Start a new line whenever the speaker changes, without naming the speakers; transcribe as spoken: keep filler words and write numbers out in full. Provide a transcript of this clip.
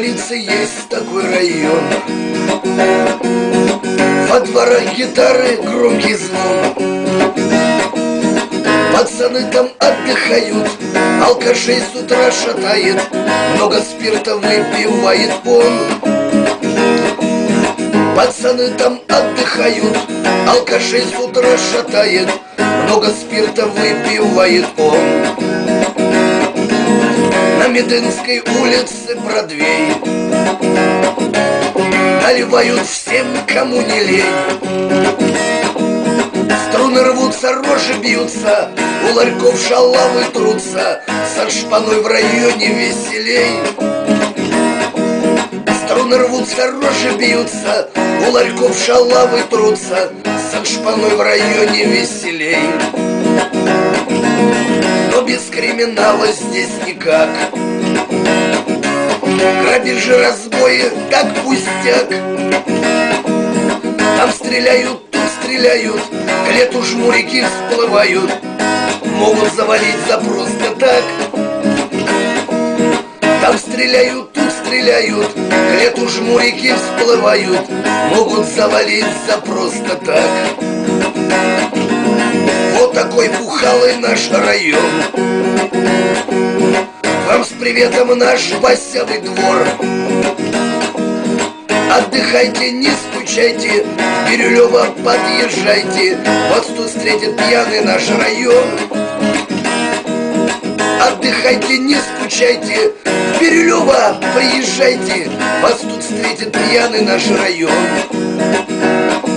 столице есть такой район. Во дворах гитары громкий звон. Пацаны там отдыхают, алкашей с утра шатает, много спирта выпивает он. Пацаны там отдыхают, алкашей с утра шатает, много спирта выпивает он. На Медынской улице Бродвей наливают всем, кому не лень. Струны рвутся, рожи бьются, у ларьков шалавы трутся, со шпаной в районе веселей. Струны рвутся, рожи бьются, у ларьков шалавы трутся, со шпаной в районе веселей. Но без криминала здесь никак. Грабежи, разбои, так пустяк. Там стреляют, тут стреляют, к лету жмурики всплывают, могут завалить за просто так. Там стреляют, тут стреляют, к лету жмурики всплывают, могут завалить за просто так. Вот такой бухалый наш район. Вам с приветом наш басявый двор. Отдыхайте, не скучайте, в Бирюлево подъезжайте, вас тут встретит пьяный наш район. Отдыхайте, не скучайте, в Бирюлево поезжайте, вас тут встретит пьяный наш район.